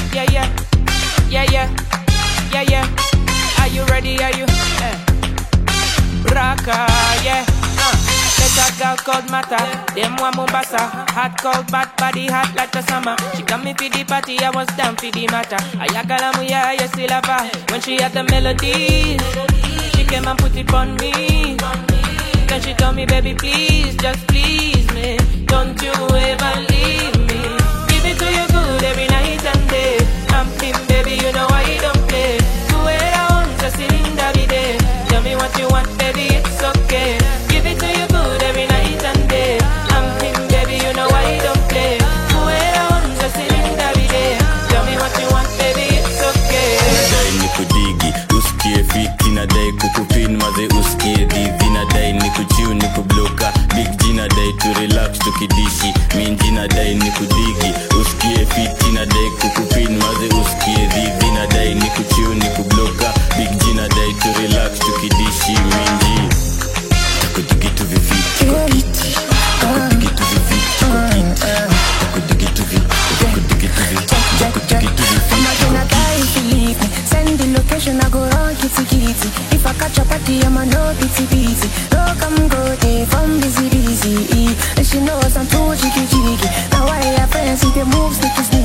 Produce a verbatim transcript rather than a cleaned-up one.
Yeah, yeah, yeah, yeah, yeah, yeah. Are you ready? Are you? Eh. Raka, yeah. Uh. There's a girl called Mata, them one Mombasa. Hot, cold, bad body, hot like the summer. She come me for the party, I was down for the matter. Ayakalamu, yeah, you still have her. When she had the melody, she came and put it on me. Then she told me, baby, please, just please me. Don't you ever leave me. Give it to you good every night and day. I'm clean, baby, you know I don't play. To where I want, just in the day. Tell me what you want, baby, it's okay. Give it to you good every night and day. I'm clean, baby, you know I don't play. To where I want, just in the day. Tell me what you want, baby, it's okay. Nadai nikudigi, usikie fiti. Nadai kukupin maze usikie divi. Nadai nikuchiu nikubloka. Big G nadai to relax tukidishi. Minji nadai nikudigi, usikie fiti. Nadai kukupin maze usikie divi. Nadai nikuchiu nikubloka. Big G nadai to relax tukidishi. Minji takudigi tu viviti kwa kiti. Takudigi tu viviti kwa kiti. Takudigi tu viviti. Takudigi tu viviti. Takudigi tu viviti. I'm not gonna die if you leave me. Send the location, I go run kitty kitty. If I catch a party, I'ma know pity pity. No come go day from busy busy. And she knows I'm too jiggy jiggy. Now I have friends, if they move, sticky sticky.